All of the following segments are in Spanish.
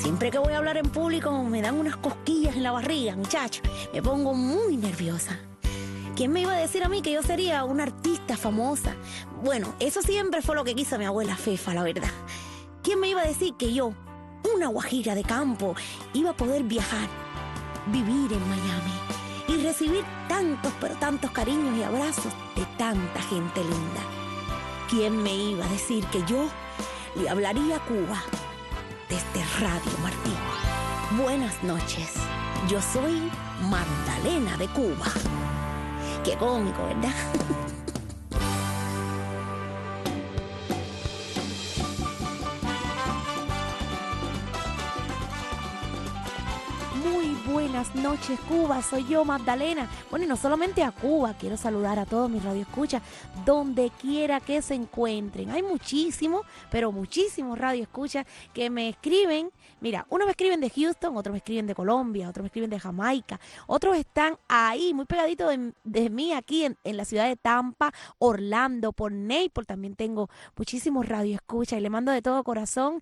Siempre que voy a hablar en público me dan unas cosquillas en la barriga, muchacho. Me pongo muy nerviosa. ¿Quién me iba a decir a mí que yo sería una artista famosa? Bueno, eso siempre fue lo que quiso mi abuela Fefa, la verdad. ¿Quién me iba a decir que yo, una guajira de campo, iba a poder viajar, vivir en Miami y recibir tantos, pero tantos cariños y abrazos de tanta gente linda? ¿Quién me iba a decir que yo le hablaría a Cuba desde Radio Martí? Buenas noches, yo soy Magdalena de Cuba. Qué cómico, ¿verdad? Muy buenas noches, Cuba, soy yo, Magdalena. Bueno, y no solamente a Cuba, quiero saludar a todos mis radioescuchas, donde quiera que se encuentren. Hay muchísimos, pero muchísimos radioescuchas que me escriben. Mira, unos me escriben de Houston, otros me escriben de Colombia, otros me escriben de Jamaica, otros están ahí, muy pegaditos de mí, aquí en la ciudad de Tampa, Orlando, por Naples. También tengo muchísimos radioescuchas y le mando de todo corazón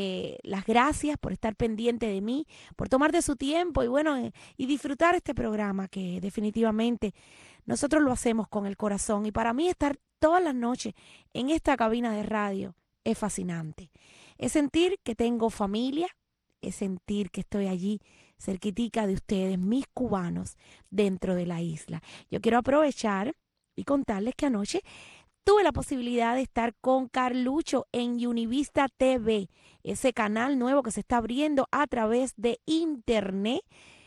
las gracias por estar pendiente de mí, por tomar de su tiempo y bueno, y disfrutar este programa que definitivamente nosotros lo hacemos con el corazón. Y para mí estar todas las noches en esta cabina de radio es fascinante. Es sentir que tengo familia, es sentir que estoy allí cerquitica de ustedes, mis cubanos, dentro de la isla. Yo quiero aprovechar y contarles que anoche tuve la posibilidad de estar con Carlucho en Univista TV, ese canal nuevo que se está abriendo a través de internet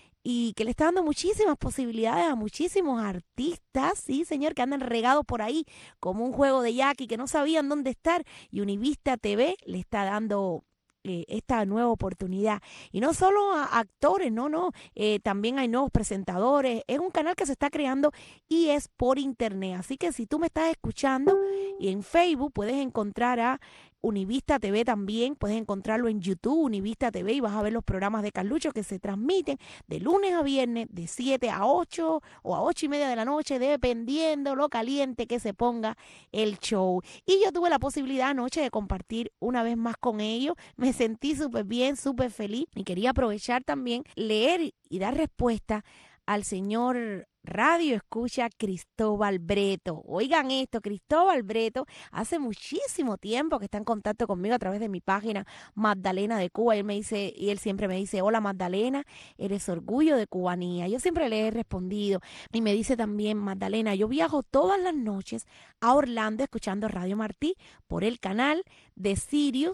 y que le está dando muchísimas posibilidades a muchísimos artistas, sí, señor, que andan regados por ahí como un juego de Jackie, que no sabían dónde estar. Y Univista TV le está dando esta nueva oportunidad. Y no solo a actores, también hay nuevos presentadores. Es un canal que se está creando y es por internet. Así que si tú me estás escuchando y en Facebook puedes encontrar a Univista TV también, puedes encontrarlo en YouTube, Univista TV, y vas a ver los programas de Carlucho que se transmiten de lunes a viernes, de 7 a 8 o a 8:30 de la noche, dependiendo lo caliente que se ponga el show. Y yo tuve la posibilidad anoche de compartir una vez más con ellos. Me sentí súper bien, súper feliz y quería aprovechar también, leer y dar respuesta al señor Radio Escucha Cristóbal Breto. Oigan esto, Cristóbal Breto hace muchísimo tiempo que está en contacto conmigo a través de mi página Magdalena de Cuba. Y él siempre me dice: hola Magdalena, eres orgullo de cubanía. Yo siempre le he respondido y me dice también: Magdalena, yo viajo todas las noches a Orlando escuchando Radio Martí por el canal de Sirius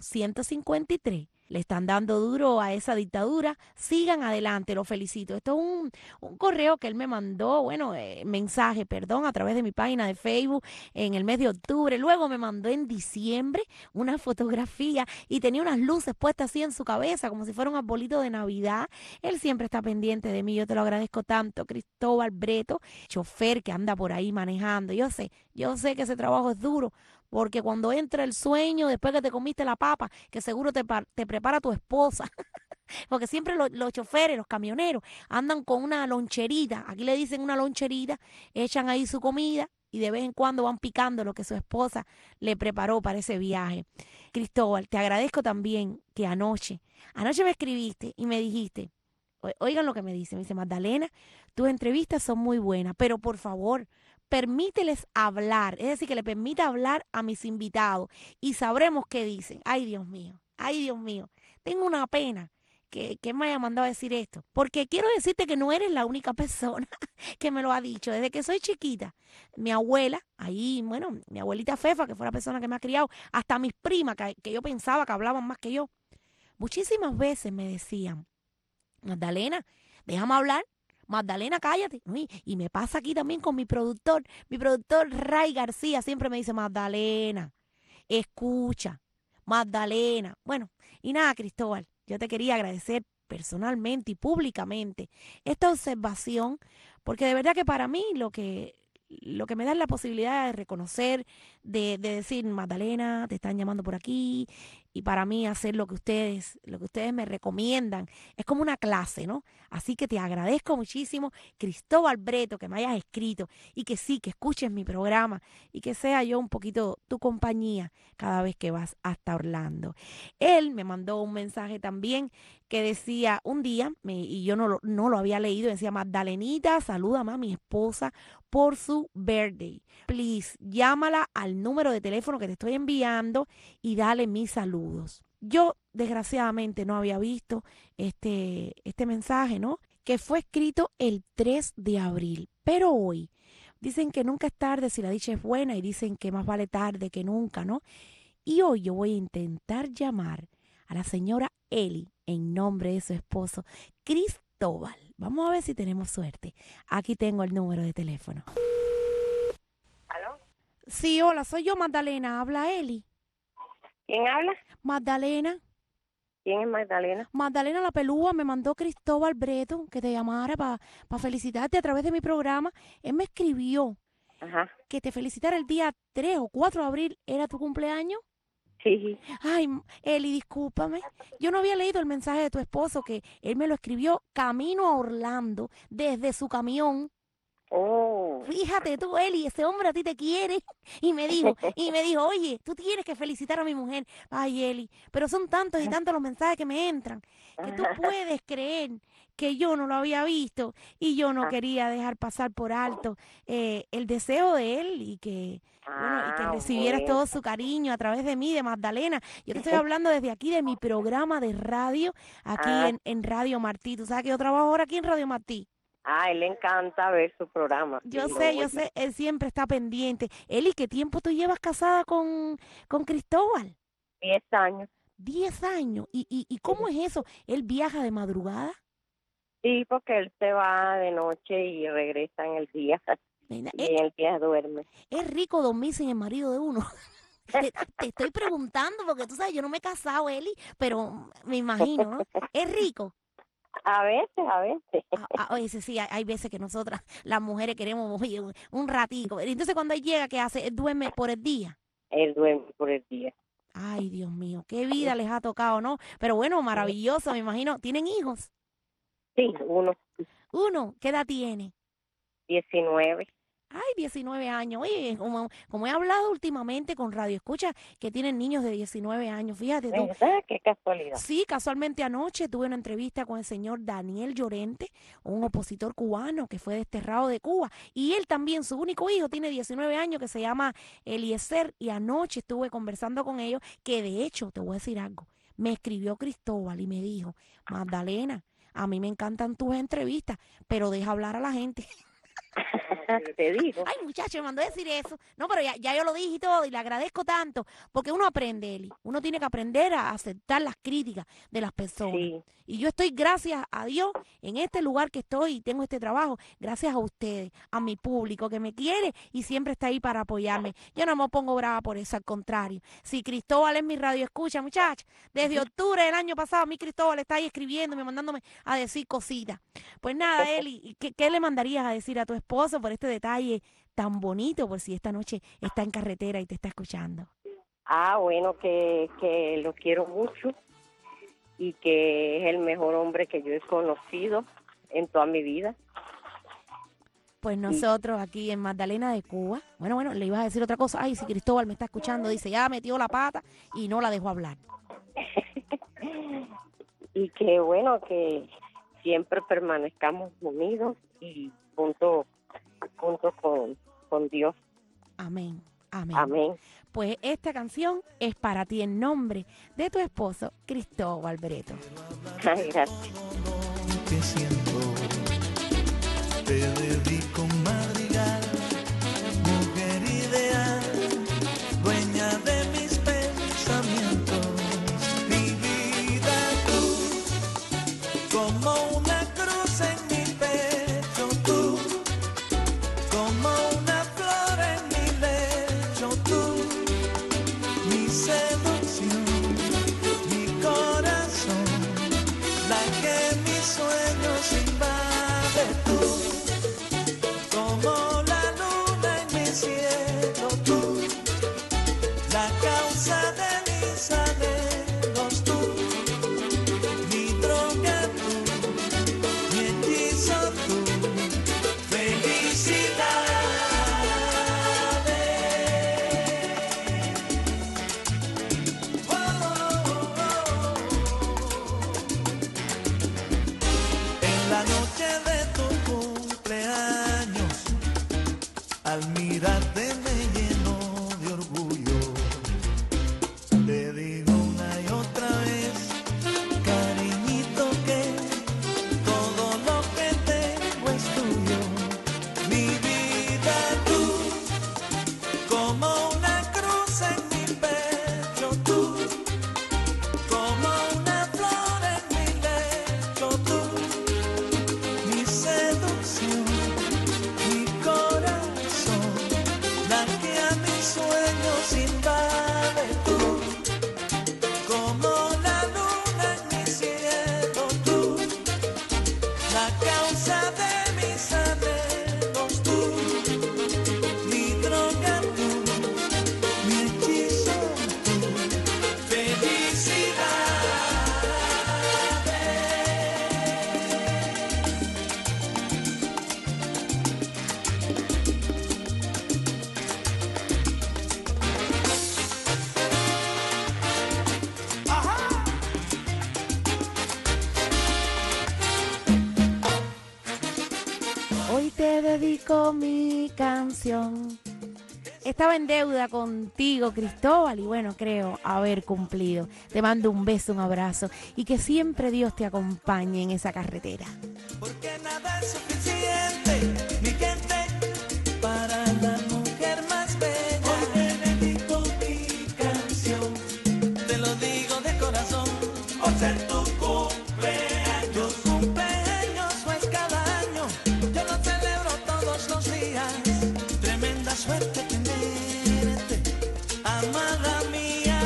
153. Le están dando duro a esa dictadura. Sigan adelante, lo felicito. Esto es un correo que él me mandó, mensaje, a través de mi página de Facebook en el mes de octubre. Luego me mandó en diciembre una fotografía y tenía unas luces puestas así en su cabeza, como si fuera un arbolito de Navidad. Él siempre está pendiente de mí. Yo te lo agradezco tanto, Cristóbal Breto, chofer que anda por ahí manejando. Yo sé que ese trabajo es duro, porque cuando entra el sueño, después que te comiste la papa, que seguro te prepara tu esposa, porque siempre los choferes, los camioneros, andan con una loncherita, aquí le dicen una loncherita, echan ahí su comida y de vez en cuando van picando lo que su esposa le preparó para ese viaje. Cristóbal, te agradezco también que anoche me escribiste y me dijiste, oigan lo que me dice, Magdalena, tus entrevistas son muy buenas, pero por favor, permíteles hablar, es decir, que le permita hablar a mis invitados y sabremos qué dicen. Ay, Dios mío, tengo una pena que me haya mandado a decir esto, porque quiero decirte que no eres la única persona que me lo ha dicho. Desde que soy chiquita, mi abuela, mi abuelita Fefa, que fue la persona que me ha criado, hasta mis primas, que yo pensaba que hablaban más que yo, muchísimas veces me decían: Magdalena, déjame hablar. Magdalena, cállate. Y me pasa aquí también con mi productor Ray García, siempre me dice: Magdalena, escucha, Magdalena. Bueno, y nada, Cristóbal, yo te quería agradecer personalmente y públicamente esta observación, porque de verdad que para mí lo que lo que me da es la posibilidad de reconocer, de decir, Magdalena, te están llamando por aquí, y para mí hacer lo que ustedes me recomiendan, es como una clase, ¿no? Así que te agradezco muchísimo, Cristóbal Breto, que me hayas escrito y que sí, que escuches mi programa y que sea yo un poquito tu compañía cada vez que vas hasta Orlando. Él me mandó un mensaje también que decía un día, y yo no lo había leído, decía, Magdalenita, salúdame a mi esposa por su birthday. Please, llámala al número de teléfono que te estoy enviando y dale mis saludos. Yo, desgraciadamente, no había visto este mensaje, ¿no? Que fue escrito el 3 de abril. Pero hoy, dicen que nunca es tarde si la dicha es buena y dicen que más vale tarde que nunca, ¿no? Y hoy yo voy a intentar llamar a la señora Eli en nombre de su esposo, Cristóbal. Vamos a ver si tenemos suerte. Aquí tengo el número de teléfono. ¿Aló? Sí, hola, soy yo, Magdalena. Habla Eli. ¿Quién habla? Magdalena. ¿Quién es Magdalena? Magdalena la pelúa me mandó Cristóbal Breto que te llamara para felicitarte a través de mi programa. Él me escribió Ajá. que te felicitara el día 3 o 4 de abril. ¿Era tu cumpleaños? Sí. Ay, Eli, discúlpame. Yo no había leído el mensaje de tu esposo que él me lo escribió camino a Orlando desde su camión. Oh. Fíjate tú, Eli, ese hombre a ti te quiere. Y me dijo, oye, tú tienes que felicitar a mi mujer. Ay, Eli, pero son tantos y tantos los mensajes que me entran que tú puedes creer que yo no lo había visto y yo no quería dejar pasar por alto el deseo de él y que, bueno, y que recibieras Bueno. todo su cariño a través de mí, de Magdalena. Yo te estoy hablando desde aquí de mi programa de radio, aquí Ah, en Radio Martí. Tú sabes que yo trabajo ahora aquí en Radio Martí. a él le encanta ver su programa. Sí, lo Yo oye. sé, él siempre está pendiente. Eli, ¿qué tiempo tú llevas casada con Cristóbal? 10 años. 10 años. ¿Y cómo es eso? ¿Él viaja de madrugada? Sí, porque él se va de noche y regresa en el día. Nena, Y en el día duerme. es rico dormir sin el marido de uno. Te estoy preguntando porque tú sabes, yo no me he casado, Eli, pero me imagino, ¿no? Es rico. A veces, a veces. A veces sí, hay veces que nosotras, las mujeres, queremos oye, un ratico. Entonces cuando él llega, ¿qué hace? Él duerme por el día. Él duerme por el día. Ay, Dios mío, qué vida les ha tocado, ¿no? Pero bueno, maravilloso, me imagino. ¿Tienen hijos? Sí, uno, Uno, ¿qué edad tiene? 19. Ay, 19 años. Oye, como he hablado últimamente con Radio Escucha, que tienen niños de 19 años, fíjate tú. ¿Verdad? Qué casualidad. Sí, casualmente anoche tuve una entrevista con el señor Daniel Llorente, un opositor cubano que fue desterrado de Cuba. Y él también, su único hijo, tiene 19 años, que se llama Eliezer. Y anoche estuve conversando con ellos, que de hecho, te voy a decir algo, me escribió Cristóbal y me dijo, Magdalena, a mí me encantan tus entrevistas, pero deja hablar a la gente. Te digo. Ay, muchacho, me mandó a decir eso. No, pero ya yo lo dije y todo, y le agradezco tanto, porque uno aprende, Eli. Uno tiene que aprender a aceptar las críticas de las personas. Sí. Y yo estoy, gracias a Dios, en este lugar que estoy y tengo este trabajo, gracias a ustedes, a mi público que me quiere y siempre está ahí para apoyarme. Yo no me pongo brava por eso, al contrario. Si Cristóbal es mi radio escucha, muchachos, desde octubre del año pasado, mi Cristóbal está ahí escribiéndome, mandándome a decir cositas. Pues nada, Eli, ¿qué le mandarías a decir a tu esposo por este detalle tan bonito, por si esta noche está en carretera y te está escuchando? Bueno, que lo quiero mucho y que es el mejor hombre que yo he conocido en toda mi vida. Pues nosotros aquí en Magdalena de Cuba, bueno, le ibas a decir otra cosa. Ay, si Cristóbal me está escuchando, dice, ya metió la pata y no la dejó hablar. Y que bueno, que siempre permanezcamos unidos y junto con Dios. Amén, amén. Amén. Pues esta canción es para ti en nombre de tu esposo, Cristóbal Breto. Ay, gracias. Que siento, te dedico un madrigal, mujer ideal, dueña de mis pensamientos, mi vida tú, como una cruz en mi pecho tú, como una flor en mi lecho tú, mi seducción, mi corazón, la que mis sueños invade tú. nos invade tú, como la luna en mi cielo tú, la causa de mis anhelos tú, mi droga tú, mi hechizo tú, felicidad. Hoy te dedico mi canción. Estaba en deuda contigo, Cristóbal, y bueno, creo haber cumplido. Te mando un beso, un abrazo y que siempre Dios te acompañe en esa carretera. Porque nada es suficiente, mi gente, para la mujer más bella. Hoy te dedico mi canción, te lo digo de corazón, por ser tu cumpleaños. Tu cumpleaños no es cada año, yo lo celebro todos los días. Tremenda suerte tenerte, amada mía.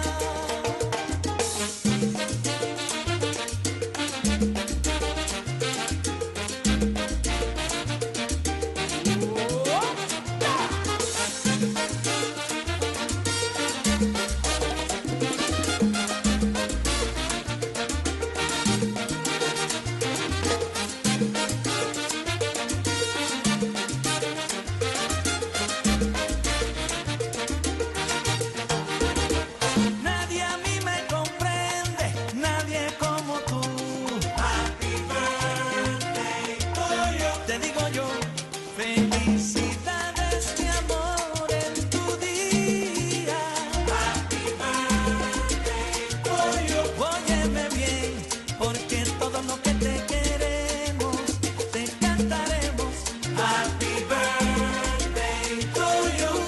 Nadie a mí me comprende, nadie como tú. Happy birthday to you. Te digo yo, felicidades mi amor en tu día. Happy birthday to you. Óyeme bien, porque todo lo que te queremos, te cantaremos. Happy birthday to you.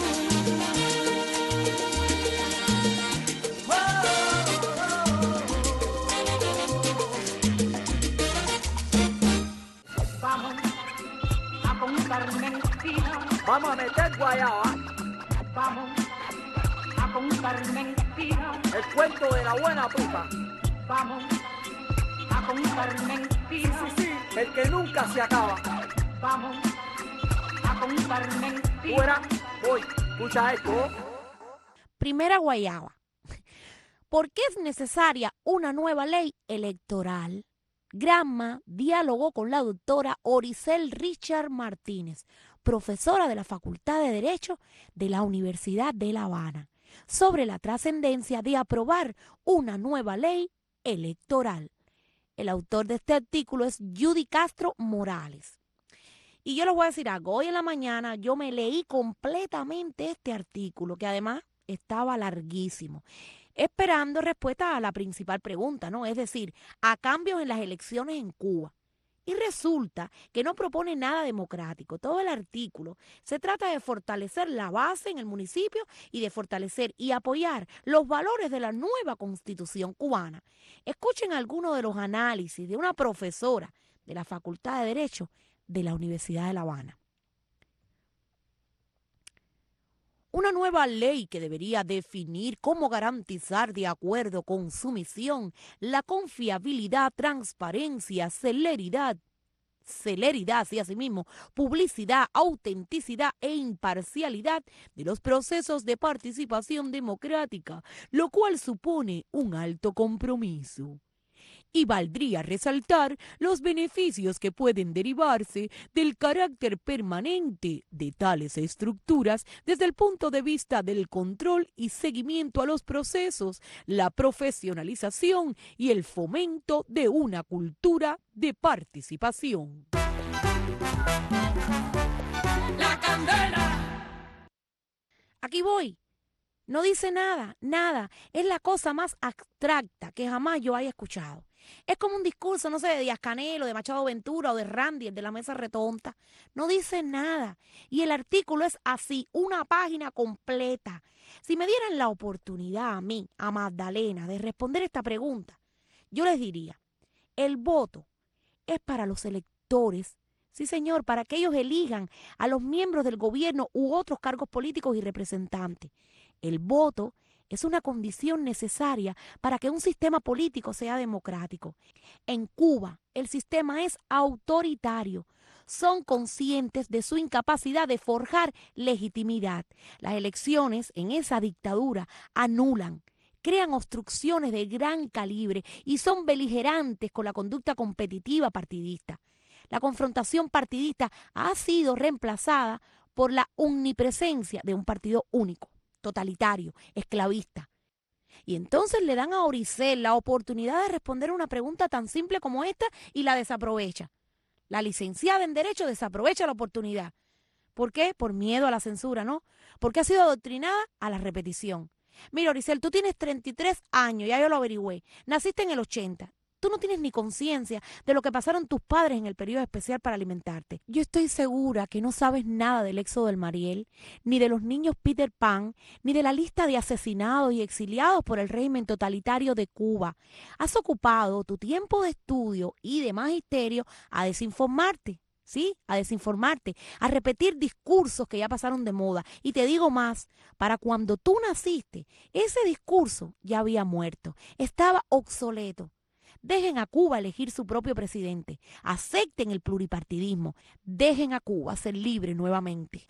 Vamos a contar mentiras, Vamos a meter guayaba, vamos a contar mentiras, el cuento de la buena puta. vamos a contar mentiras, Sí, el que nunca se acaba. vamos a contar mentiras. Fuera, voy, escucha esto. Primera guayaba. ¿Por qué es necesaria una nueva ley electoral? Granma dialogó con la doctora Oricel Richard Martínez, profesora de la Facultad de Derecho de la Universidad de La Habana, sobre la trascendencia de aprobar una nueva ley electoral. El autor de este artículo es Judy Castro Morales. Y yo les voy a decir algo, hoy en la mañana yo me leí completamente este artículo, que además estaba larguísimo, esperando respuesta a la principal pregunta, ¿no? Es decir, a cambios en las elecciones en Cuba. Y resulta que no propone nada democrático. Todo el artículo se trata de fortalecer la base en el municipio y de fortalecer y apoyar los valores de la nueva Constitución cubana. Escuchen algunos de los análisis de una profesora de la Facultad de Derecho de la Universidad de La Habana. Una nueva ley que debería definir cómo garantizar, de acuerdo con su misión, la confiabilidad, transparencia, celeridad, sí, asimismo, publicidad, autenticidad e imparcialidad de los procesos de participación democrática, lo cual supone un alto compromiso. Y valdría resaltar los beneficios que pueden derivarse del carácter permanente de tales estructuras desde el punto de vista del control y seguimiento a los procesos, la profesionalización y el fomento de una cultura de participación. La candela. Aquí voy. No dice nada, nada. Es la cosa más abstracta que jamás yo haya escuchado. Es como un discurso, no sé, de Díaz-Canel o de Machado Ventura o de Randy, el de la mesa retonta. No dice nada. Y el artículo es así, una página completa. Si me dieran la oportunidad a mí, a Magdalena, de responder esta pregunta, yo les diría, el voto es para los electores. Sí, señor, para que ellos elijan a los miembros del gobierno u otros cargos políticos y representantes. El voto es una condición necesaria para que un sistema político sea democrático. En Cuba, el sistema es autoritario. Son conscientes de su incapacidad de forjar legitimidad. Las elecciones en esa dictadura anulan, crean obstrucciones de gran calibre y son beligerantes con la conducta competitiva partidista. La confrontación partidista ha sido reemplazada por la omnipresencia de un partido único, totalitario, esclavista. Y entonces le dan a Oricel la oportunidad de responder una pregunta tan simple como esta y la desaprovecha. La licenciada en Derecho desaprovecha la oportunidad. ¿Por qué? Por miedo a la censura, ¿no? Porque ha sido adoctrinada a la repetición. Mira, Oricel, tú tienes 33 años, ya yo lo averigüé. Naciste en el 80. Tú no tienes ni conciencia de lo que pasaron tus padres en el periodo especial para alimentarte. Yo estoy segura que no sabes nada del éxodo del Mariel, ni de los niños Peter Pan, ni de la lista de asesinados y exiliados por el régimen totalitario de Cuba. Has ocupado tu tiempo de estudio y de magisterio a desinformarte. ¿Sí? A desinformarte, a repetir discursos que ya pasaron de moda. Y te digo más, para cuando tú naciste, ese discurso ya había muerto, estaba obsoleto. Dejen a Cuba elegir su propio presidente, acepten el pluripartidismo, dejen a Cuba ser libre nuevamente.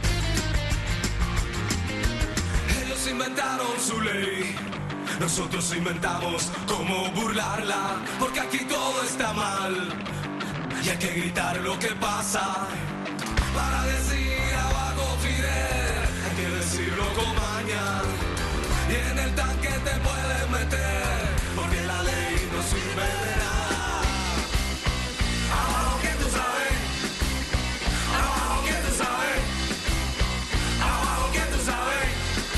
Ellos inventaron su ley, nosotros inventamos cómo burlarla, porque aquí todo está mal y hay que gritar lo que pasa. Para decir abajo Fidel, hay que decirlo con maña, y en el tanque te puedes meter, porque la ley no sirve de nada. Abajo que tú sabes, abajo que tú sabes, abajo que tú sabes.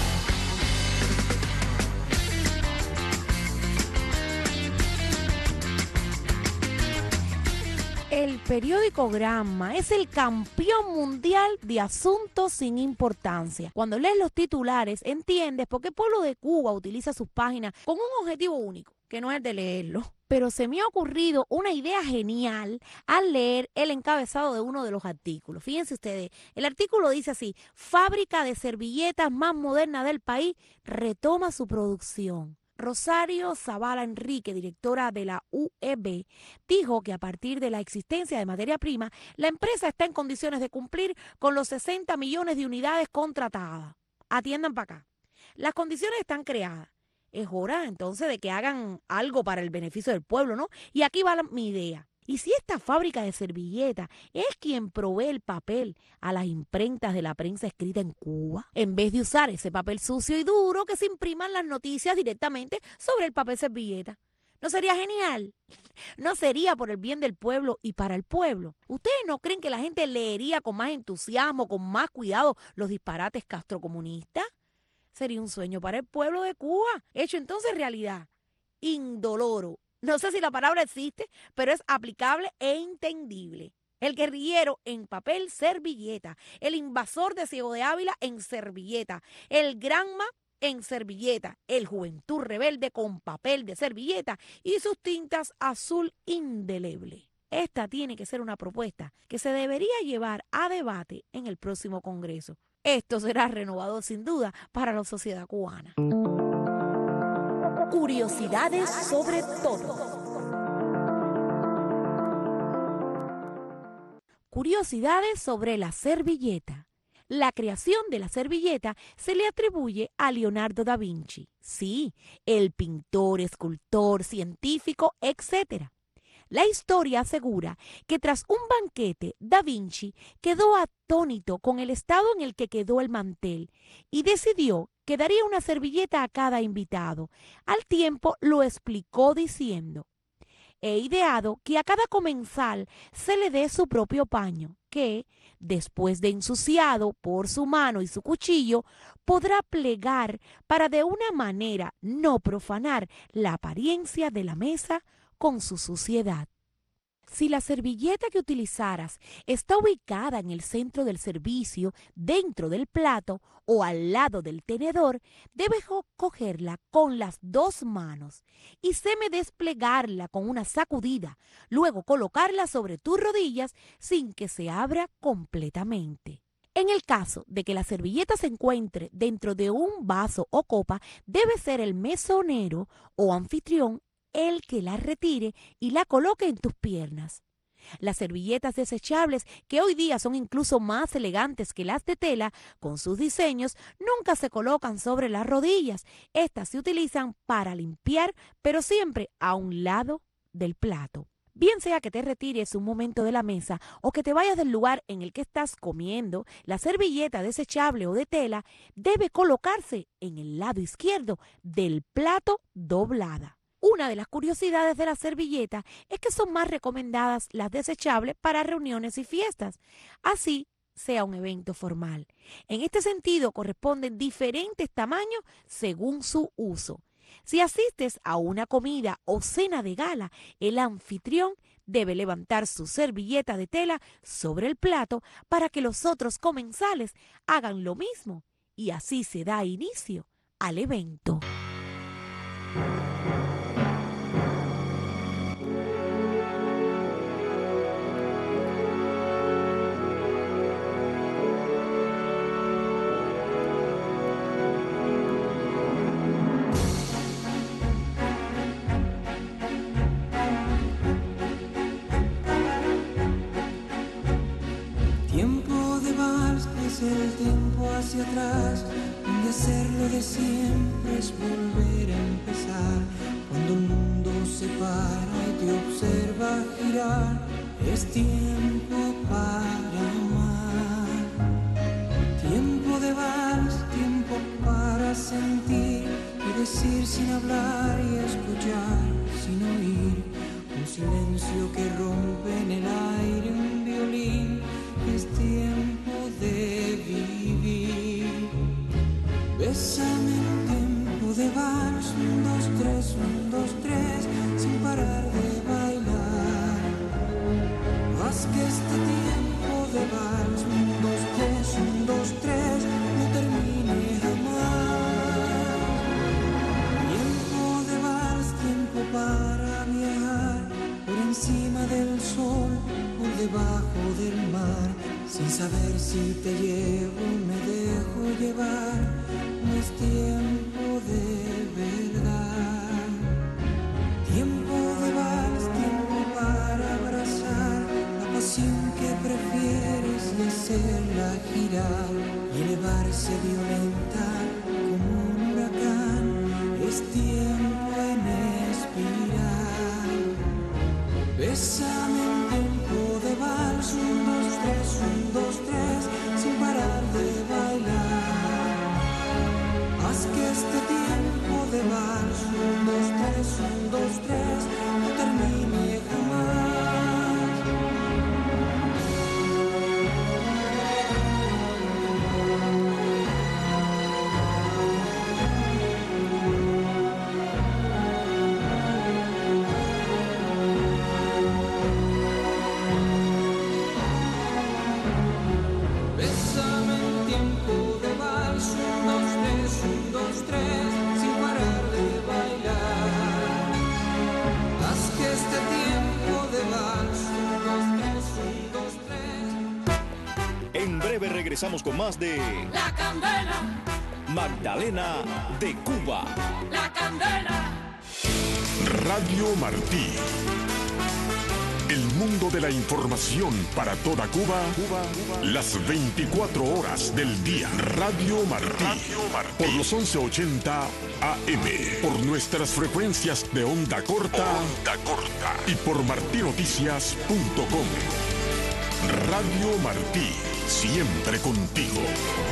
El periódico Gramma es el campeón mundial de asuntos sin importancia. Cuando lees los titulares, entiendes por qué el pueblo de Cuba utiliza sus páginas con un objetivo único, que no es el de leerlo. Pero se me ha ocurrido una idea genial al leer el encabezado de uno de los artículos. Fíjense ustedes, el artículo dice así: fábrica de servilletas más moderna del país retoma su producción. Rosario Zavala Enrique, directora de la UEB, dijo que a partir de la existencia de materia prima, la empresa está en condiciones de cumplir con los 60 millones de unidades contratadas. Atiendan para acá. Las condiciones están creadas. Es hora entonces de que hagan algo para el beneficio del pueblo, ¿no? Y aquí va mi idea. ¿Y si esta fábrica de servilletas es quien provee el papel a las imprentas de la prensa escrita en Cuba? En vez de usar ese papel sucio y duro, que se impriman las noticias directamente sobre el papel servilleta. ¿No sería genial? ¿No sería por el bien del pueblo y para el pueblo? ¿Ustedes no creen que la gente leería con más entusiasmo, con más cuidado los disparates castrocomunistas? Sería un sueño para el pueblo de Cuba, hecho entonces realidad. Indoloro. No sé si la palabra existe, pero es aplicable e entendible. El guerrillero en papel servilleta, el invasor de Ciego de Ávila en servilleta, el Granma en servilleta, el Juventud Rebelde con papel de servilleta y sus tintas azul indeleble. Esta tiene que ser una propuesta que se debería llevar a debate en el próximo Congreso. Esto será renovador sin duda para la sociedad cubana. Curiosidades sobre todo. Curiosidades sobre la servilleta. La creación de la servilleta se le atribuye a Leonardo da Vinci. Sí, el pintor, escultor, científico, etc. La historia asegura que tras un banquete, Da Vinci quedó atónito con el estado en el que quedó el mantel y decidió que daría una servilleta a cada invitado. Al tiempo lo explicó diciendo: he ideado que a cada comensal se le dé su propio paño, que, después de ensuciado por su mano y su cuchillo, podrá plegar para de una manera no profanar la apariencia de la mesa con su suciedad. Si la servilleta que utilizaras está ubicada en el centro del servicio, dentro del plato o al lado del tenedor, debes cogerla con las dos manos y semidesplegarla con una sacudida, luego colocarla sobre tus rodillas sin que se abra completamente. En el caso de que la servilleta se encuentre dentro de un vaso o copa, debe ser el mesonero o anfitrión el que la retire y la coloque en tus piernas. Las servilletas desechables, que hoy día son incluso más elegantes que las de tela, con sus diseños, nunca se colocan sobre las rodillas. Estas se utilizan para limpiar, pero siempre a un lado del plato. Bien sea que te retires un momento de la mesa o que te vayas del lugar en el que estás comiendo, la servilleta desechable o de tela debe colocarse en el lado izquierdo del plato doblada. Una de las curiosidades de la servilleta es que son más recomendadas las desechables para reuniones y fiestas, así sea un evento formal. En este sentido, corresponden diferentes tamaños según su uso. Si asistes a una comida o cena de gala, el anfitrión debe levantar su servilleta de tela sobre el plato para que los otros comensales hagan lo mismo, y así se da inicio al evento. El tiempo hacia atrás, donde hacerlo de siempre es volver a empezar. Cuando el mundo se para y te observa girar, es tiempo para amar. Tiempo de vals, tiempo para sentir y decir sin hablar y escuchar sin oír. Un silencio que rompe en el aire un violín. Es tiempo de vivir. Bésame en tiempo de vals, 1, 2, 3, 1, 2, 3, sin parar de bailar. Haz que este tiempo de vals, 1, 2, 3, 1, 2, 3, no termine jamás. Tiempo de vals, tiempo para viajar por encima del sol, por debajo del mar. Sin saber si te llevo, me dejo llevar, no es tiempo de verdad. Tiempo de vals, tiempo para abrazar la pasión que prefieres y hacerla girar y elevarse violenta como un huracán. Es tiempo en expirar. Bésame en tiempo de vals, 1, 2, 3, 1, 2, 3, sin parar de bailar. Haz que este tiempo de vals, 1, 2, 3, 1, 2, 3, no termine jamás. Regresamos con más de La Candela, Magdalena de Cuba. La Candela. Radio Martí. El mundo de la información para toda Cuba, las 24 horas del día. Radio Martí. Por los 1180 AM. Por nuestras frecuencias de onda corta. Y por martinoticias.com. Radio Martí. Siempre contigo.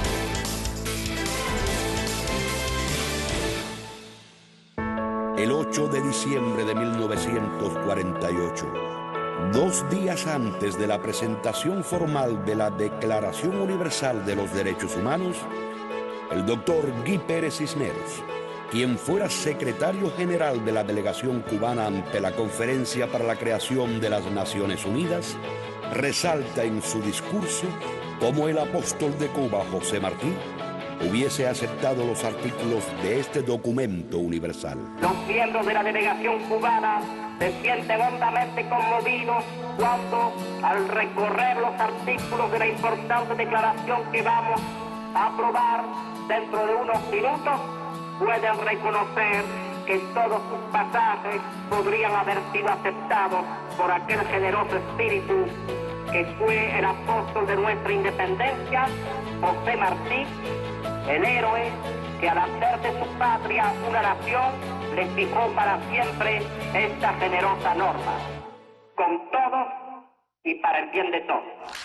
El 8 de diciembre de 1948, 2 días antes de la presentación formal de la Declaración Universal de los Derechos Humanos, el doctor Guy Pérez Cisneros, quien fuera secretario general de la delegación cubana ante la Conferencia para la Creación de las Naciones Unidas, resalta en su discurso cómo el apóstol de Cuba, José Martí, hubiese aceptado los artículos de este documento universal. Los miembros de la delegación cubana se sienten hondamente conmovidos cuando, al recorrer los artículos de la importante declaración que vamos a aprobar dentro de unos minutos, pueden reconocer que todos sus pasajes podrían haber sido aceptados por aquel generoso espíritu que fue el apóstol de nuestra independencia, José Martí, el héroe que al hacer de su patria una nación le fijó para siempre esta generosa norma, con todos y para el bien de todos.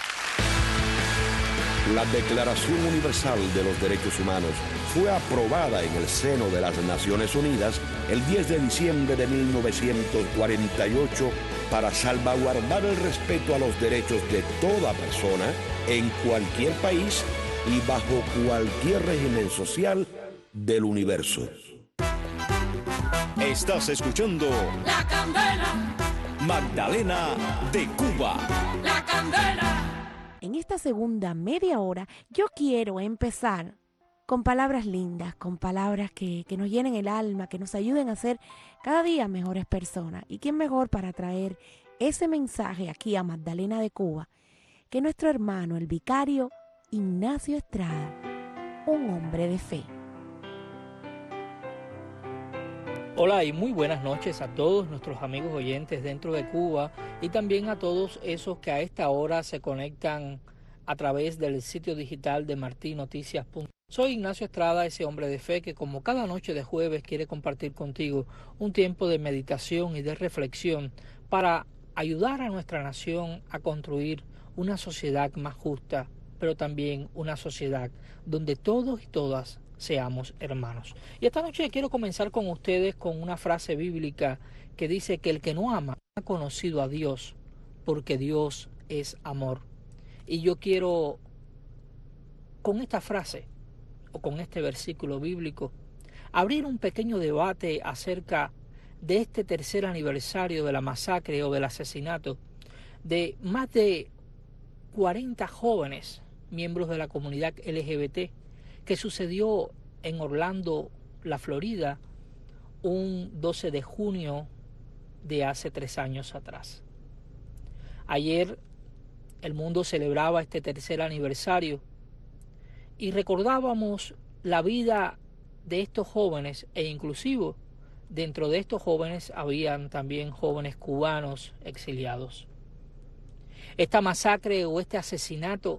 La Declaración Universal de los Derechos Humanos fue aprobada en el seno de las Naciones Unidas el 10 de diciembre de 1948 para salvaguardar el respeto a los derechos de toda persona en cualquier país y bajo cualquier régimen social del universo. Estás escuchando La Candela, Magdalena de Cuba. la candela. En esta segunda media hora yo quiero empezar con palabras lindas, con palabras que nos llenen el alma, que nos ayuden a ser cada día mejores personas. ¿Y quién mejor para traer ese mensaje aquí a Magdalena de Cuba que nuestro hermano, el vicario Ignacio Estrada, un hombre de fe? Hola y muy buenas noches a todos nuestros amigos oyentes dentro de Cuba y también a todos esos que a esta hora se conectan a través del sitio digital de martinoticias.com. Soy Ignacio Estrada, ese hombre de fe que como cada noche de jueves quiere compartir contigo un tiempo de meditación y de reflexión para ayudar a nuestra nación a construir una sociedad más justa, pero también una sociedad donde todos y todas seamos hermanos. Y esta noche quiero comenzar con ustedes con una frase bíblica que dice que el que no ama ha conocido a Dios, porque Dios es amor. Y yo quiero, con esta frase o con este versículo bíblico, abrir un pequeño debate acerca de este tercer aniversario de la masacre o del asesinato de más de 40 jóvenes miembros de la comunidad LGBT que sucedió en Orlando, la Florida, un 12 de junio de hace 3 años atrás. Ayer el mundo celebraba este tercer aniversario y recordábamos la vida de estos jóvenes e inclusive dentro de estos jóvenes habían también jóvenes cubanos exiliados. Esta masacre o este asesinato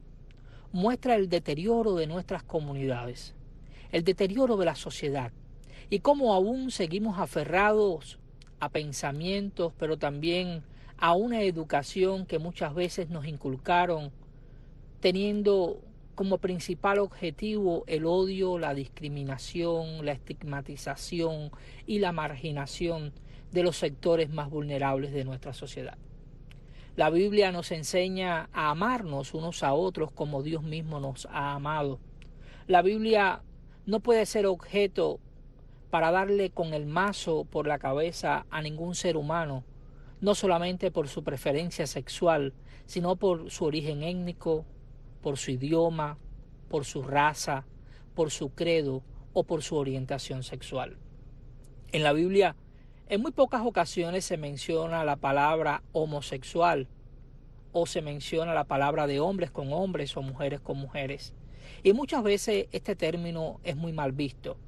muestra el deterioro de nuestras comunidades, el deterioro de la sociedad y cómo aún seguimos aferrados a pensamientos, pero también a una educación que muchas veces nos inculcaron, teniendo como principal objetivo el odio, la discriminación, la estigmatización y la marginación de los sectores más vulnerables de nuestra sociedad. La Biblia nos enseña a amarnos unos a otros como Dios mismo nos ha amado. La Biblia no puede ser objeto para darle con el mazo por la cabeza a ningún ser humano, no solamente por su preferencia sexual, sino por su origen étnico, por su idioma, por su raza, por su credo o por su orientación sexual. En la Biblia, en muy pocas ocasiones se menciona la palabra homosexual o se menciona la palabra de hombres con hombres o mujeres con mujeres. Y muchas veces este término es muy mal visto.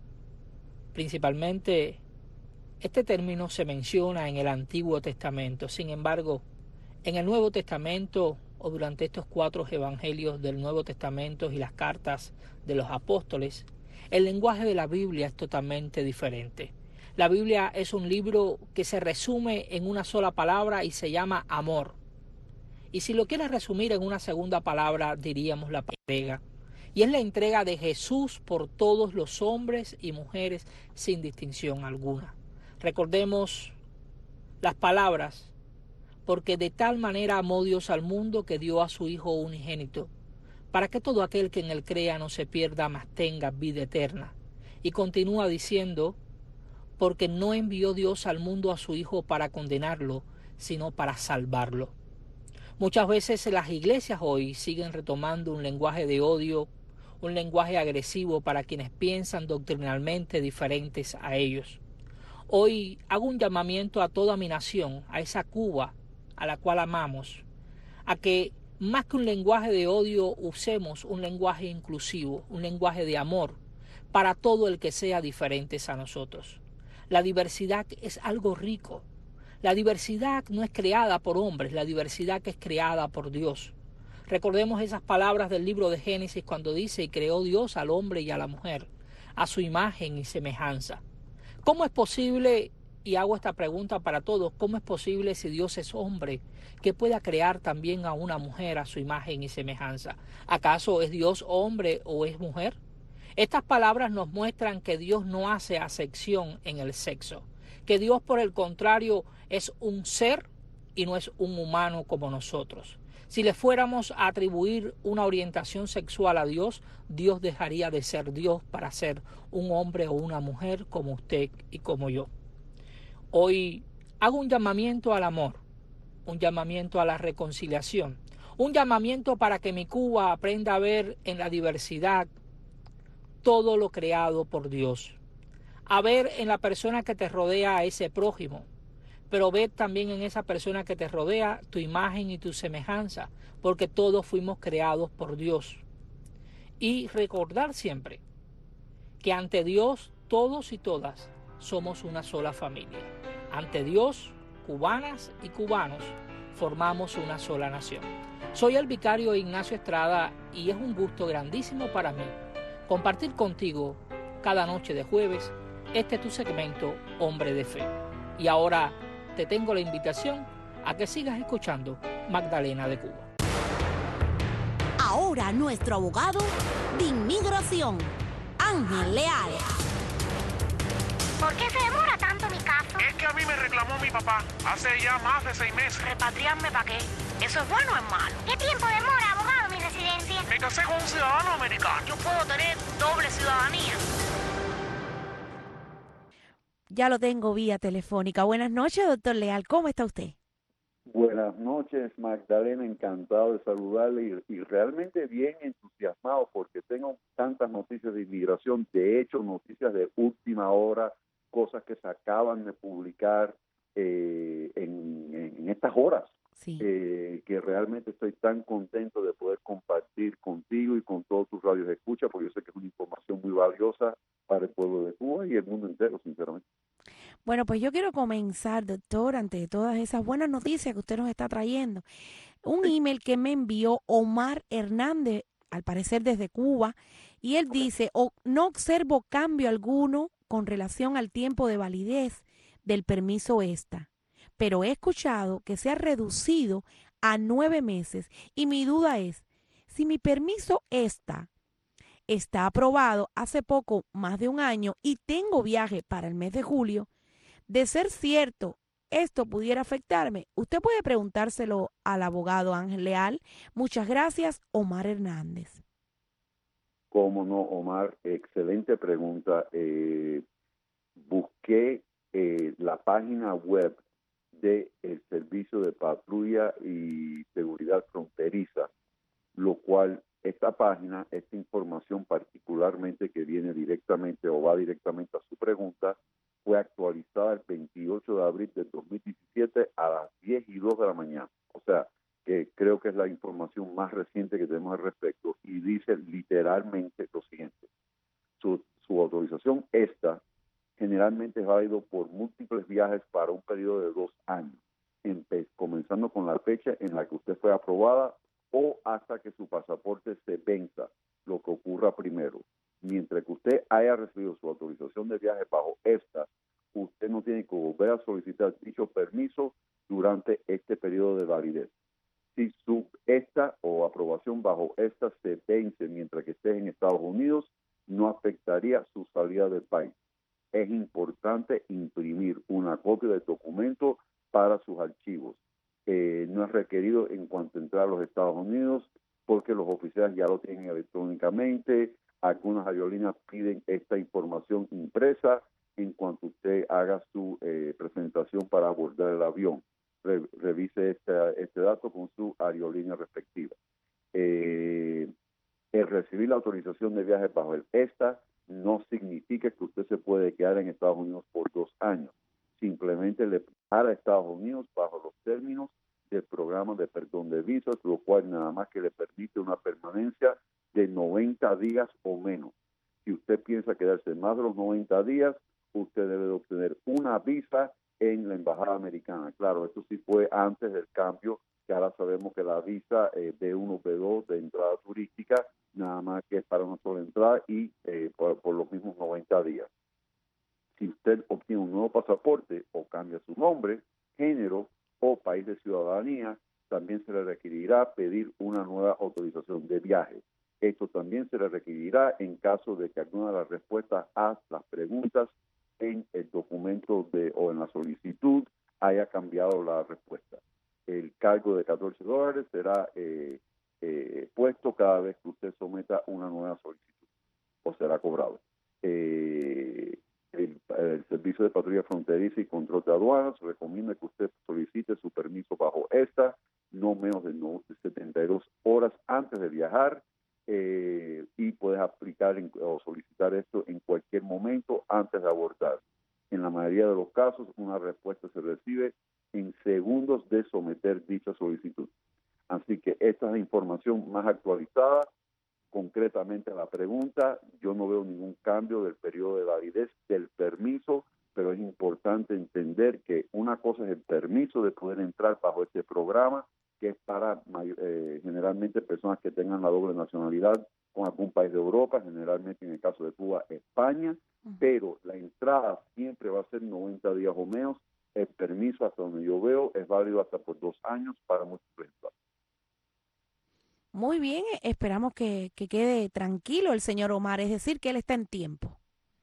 Principalmente este término se menciona en el Antiguo Testamento. Sin embargo, en el Nuevo Testamento o durante estos 4 evangelios del Nuevo Testamento y las cartas de los apóstoles, el lenguaje de la Biblia es totalmente diferente. La Biblia es un libro que se resume en una sola palabra y se llama amor. Y si lo quieres resumir en una segunda palabra, diríamos la entrega. Y es la entrega de Jesús por todos los hombres y mujeres sin distinción alguna. Recordemos las palabras, porque de tal manera amó Dios al mundo que dio a su Hijo unigénito, para que todo aquel que en él crea no se pierda, mas tenga vida eterna. Y continúa diciendo, porque no envió Dios al mundo a su Hijo para condenarlo, sino para salvarlo. Muchas veces las iglesias hoy siguen retomando un lenguaje de odio, un lenguaje agresivo para quienes piensan doctrinalmente diferentes a ellos. Hoy hago un llamamiento a toda mi nación, a esa Cuba a la cual amamos, a que más que un lenguaje de odio usemos un lenguaje inclusivo, un lenguaje de amor para todo el que sea diferente a nosotros. La diversidad es algo rico. La diversidad no es creada por hombres, la diversidad es creada por Dios. Recordemos esas palabras del libro de Génesis cuando dice: y creó Dios al hombre y a la mujer, a su imagen y semejanza. ¿Cómo es posible, y hago esta pregunta para todos, cómo es posible si Dios es hombre, que pueda crear también a una mujer a su imagen y semejanza? ¿Acaso es Dios hombre o es mujer? Estas palabras nos muestran que Dios no hace acepción en el sexo, que Dios por el contrario es un ser y no es un humano como nosotros. Si le fuéramos a atribuir una orientación sexual a Dios, Dios dejaría de ser Dios para ser un hombre o una mujer como usted y como yo. Hoy hago un llamamiento al amor, un llamamiento a la reconciliación, un llamamiento para que mi Cuba aprenda a ver en la diversidad todo lo creado por Dios, a ver en la persona que te rodea a ese prójimo, pero ver también en esa persona que te rodea tu imagen y tu semejanza, porque todos fuimos creados por Dios. Y recordar siempre que ante Dios todos y todas somos una sola familia. Ante Dios, cubanas y cubanos, formamos una sola nación. Soy el vicario Ignacio Estrada y es un gusto grandísimo para mí compartir contigo cada noche de jueves tu segmento Hombre de Fe. Y ahora te tengo la invitación a que sigas escuchando Magdalena de Cuba. Ahora nuestro abogado de inmigración, Ángel Leal. ¿Por qué se demora tanto mi caso? Es que a mí me reclamó mi papá hace ya más de 6 meses. ¿Repatriarme para qué? ¿Eso es bueno o es malo? ¿Qué tiempo demora, abogado, mi residencia? Me casé con un ciudadano americano. Yo puedo tener doble ciudadanía. Ya lo tengo vía telefónica. Buenas noches, doctor Leal. ¿Cómo está usted? Buenas noches, Magdalena. Encantado de saludarle y realmente bien entusiasmado porque tengo tantas noticias de inmigración. De hecho, noticias de última hora, cosas que se acaban de publicar en estas horas. Sí. Que realmente estoy tan contento de poder compartir contigo y con todos tus radios de escucha, porque yo sé que es una información muy valiosa para el pueblo de Cuba y el mundo entero, sinceramente. Bueno, pues yo quiero comenzar, doctor, ante todas esas buenas noticias que usted nos está trayendo. Un email que me envió Omar Hernández, al parecer desde Cuba, y él dice: no observo cambio alguno con relación al tiempo de validez del permiso ESTA, pero he escuchado que se ha reducido a 9 meses y mi duda es, si mi permiso ESTA está aprobado hace poco, más de un año, y tengo viaje para el mes de julio, de ser cierto, esto pudiera afectarme. Usted puede preguntárselo al abogado Ángel Leal. Muchas gracias, Omar Hernández. Cómo no, Omar, excelente pregunta. Busqué la página web del Servicio de Patrulla y Seguridad Fronteriza, lo cual esta página, esta información particularmente que viene directamente o va directamente a su pregunta, fue actualizada el 28 de abril del 2017 a las 10:02 de la mañana. O sea, que creo que es la información más reciente que tenemos al respecto y dice literalmente lo siguiente. Su autorización esta generalmente es válido por múltiples viajes para un periodo de 2 años, comenzando con la fecha en la que usted fue aprobada o hasta que su pasaporte se venza, lo que ocurra primero. Mientras que usted haya recibido su autorización de viaje bajo esta, usted no tiene que volver a solicitar dicho permiso durante este periodo de validez. Si su esta o aprobación bajo esta se vence mientras que esté en Estados Unidos, no afectaría su salida del país. Es importante imprimir una copia del documento para sus archivos. No es requerido en cuanto a entrar a los Estados Unidos porque los oficiales ya lo tienen electrónicamente. Algunas aerolíneas piden esta información impresa en cuanto usted haga su presentación para abordar el avión. Revise este dato con su aerolínea respectiva. El recibir la autorización de viaje bajo el ESTA no significa que usted se puede quedar en Estados Unidos por 2 años. Simplemente le paga a Estados Unidos bajo los términos del programa de perdón de visas, lo cual nada más que le permite una permanencia de 90 días o menos. Si usted piensa quedarse más de los 90 días, usted debe de obtener una visa en la embajada americana. Claro, esto sí fue antes del cambio, que ahora sabemos que la visa B1, B2 de entrada turística, nada más que es para una sola entrada y por los mismos 90 días. Si usted obtiene un nuevo pasaporte o cambia su nombre, género o país de ciudadanía, también se le requerirá pedir una nueva autorización de viaje. Esto también se le requerirá en caso de que alguna de las respuestas a las preguntas en el documento o en la solicitud haya cambiado la respuesta. El cargo de $14 será puesto cada vez que usted someta una nueva solicitud o será cobrado. El Servicio de Patrulla Fronteriza y Control de Aduanas recomienda que usted solicite su permiso bajo ESTA no menos de 72 horas antes de viajar y puedes aplicar o solicitar esto en cualquier momento antes de abordar. En la mayoría de los casos, una respuesta se recibe en segundos de someter dicha solicitud. Así que esta es la información más actualizada. Concretamente a la pregunta, yo no veo ningún cambio del periodo de validez del permiso, pero es importante entender que una cosa es el permiso de poder entrar bajo este programa, que es para generalmente personas que tengan la doble nacionalidad con algún país de Europa, generalmente en el caso de Cuba, España, pero la entrada siempre va a ser 90 días o menos. El permiso, hasta donde yo veo, es válido hasta por 2 años para muchos ejemplares. Muy bien, esperamos que quede tranquilo el señor Omar, es decir, que él está en tiempo.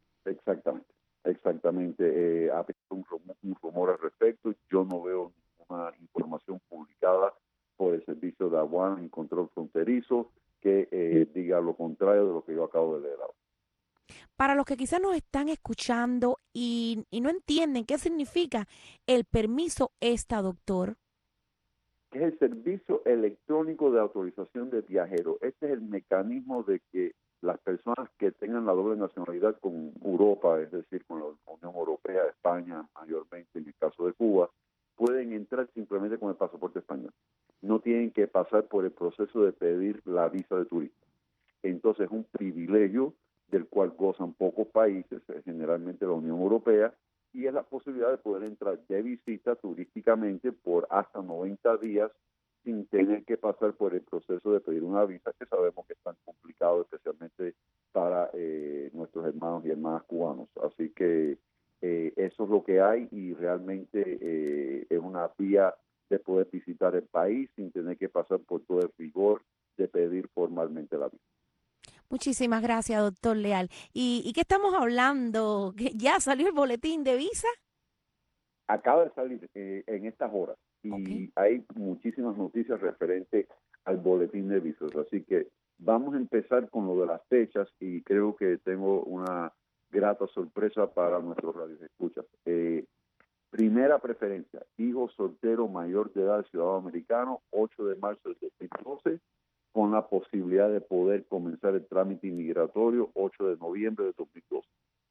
Exactamente. Ha habido un rumor al respecto. Yo no veo ninguna información publicada por el Servicio de Aduanas y Control Fronterizo que diga lo contrario de lo que yo acabo de leer ahora. Para los que quizás nos están escuchando y no entienden qué significa el permiso ESTA, doctor. Es el Servicio Electrónico de Autorización de Viajeros. Este es el mecanismo de que las personas que tengan la doble nacionalidad con Europa, es decir, con la Unión Europea, España mayormente en el caso de Cuba, pueden entrar simplemente con el pasaporte español. No tienen que pasar por el proceso de pedir la visa de turista. Entonces es un privilegio del cual gozan pocos países, generalmente la Unión Europea, y es la posibilidad de poder entrar de visita turísticamente por hasta 90 días sin tener que pasar por el proceso de pedir una visa, que sabemos que es tan complicado, especialmente para nuestros hermanos y hermanas cubanos. Así que eso es lo que hay y realmente es una vía de poder visitar el país sin tener que pasar por todo el rigor de pedir formalmente la visa. Muchísimas gracias, doctor Leal. ¿Y qué estamos hablando? ¿Ya salió el boletín de visa? Acaba de salir en estas horas y hay muchísimas noticias referentes al boletín de visas. Así que vamos a empezar con lo de las fechas y creo que tengo una grata sorpresa para nuestros radioescuchas. Primera preferencia, hijo soltero mayor de edad ciudadano americano, 8 de marzo del 2012, con la posibilidad de poder comenzar el trámite inmigratorio 8 de noviembre de 2012.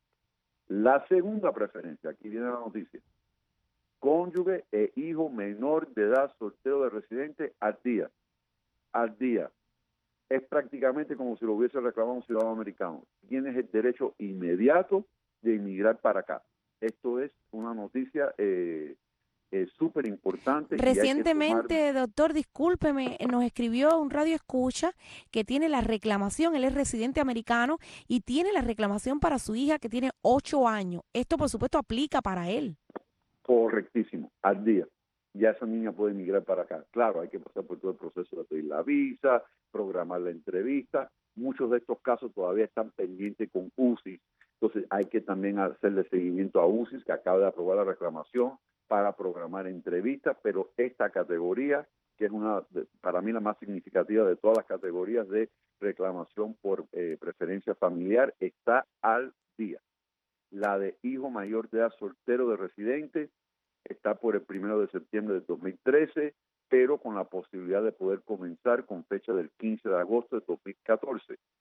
La segunda preferencia, aquí viene la noticia, cónyuge e hijo menor de edad soltero de residente al día. Es prácticamente como si lo hubiese reclamado un ciudadano americano. Tienes el derecho inmediato de inmigrar para acá. Esto es una noticia súper importante. Recientemente, doctor, discúlpeme, nos escribió un radio escucha que tiene la reclamación, él es residente americano y tiene la reclamación para su hija que tiene 8 años. Esto, por supuesto, aplica para él. Correctísimo, al día. Ya esa niña puede emigrar para acá. Claro, hay que pasar por todo el proceso de pedir la visa, programar la entrevista. Muchos de estos casos todavía están pendientes con UCIS. Entonces hay que también hacerle seguimiento a UCIS, que acaba de aprobar la reclamación para programar entrevistas, pero esta categoría, que es para mí la más significativa de todas las categorías de reclamación por preferencia familiar, está al día. La de hijo mayor de edad soltero de residente está por el 1 de septiembre de 2013, pero con la posibilidad de poder comenzar con fecha del 15 de agosto de 2014.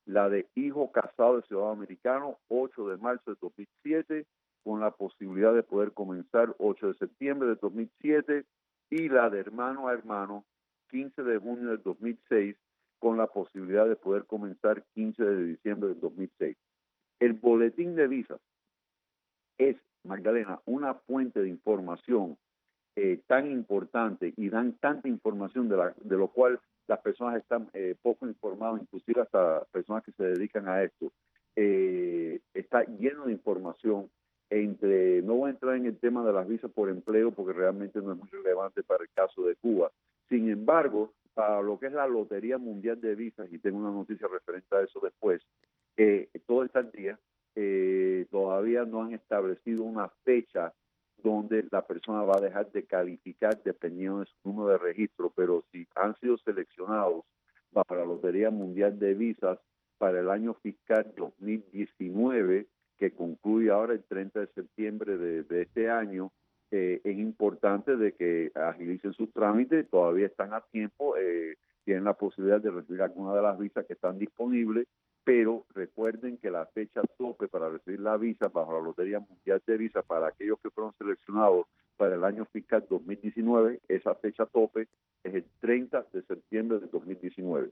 La de hijo casado de ciudadano americano, 8 de marzo de 2007, con la posibilidad de poder comenzar 8 de septiembre de 2007, y la de hermano a hermano, 15 de junio del 2006, con la posibilidad de poder comenzar 15 de diciembre del 2006. El boletín de visas es, Magdalena, una fuente de información tan importante y dan tanta información de lo cual las personas están poco informadas, inclusive hasta personas que se dedican a esto. Está lleno de información. No voy a entrar en el tema de las visas por empleo porque realmente no es muy relevante para el caso de Cuba. Sin embargo, para lo que es la Lotería Mundial de Visas, y tengo una noticia referente a eso después, todo está al día. Todavía no han establecido una fecha donde la persona va a dejar de calificar dependiendo de su número de registro, pero si han sido seleccionados para la Lotería Mundial de Visas para el año fiscal 2019, que concluye ahora el 30 de septiembre de este año, es importante de que agilicen sus trámites. Todavía están a tiempo, tienen la posibilidad de recibir alguna de las visas que están disponibles, pero recuerden que la fecha tope para recibir la visa bajo la Lotería Mundial de Visas para aquellos que fueron seleccionados para el año fiscal 2019, esa fecha tope es el 30 de septiembre de 2019.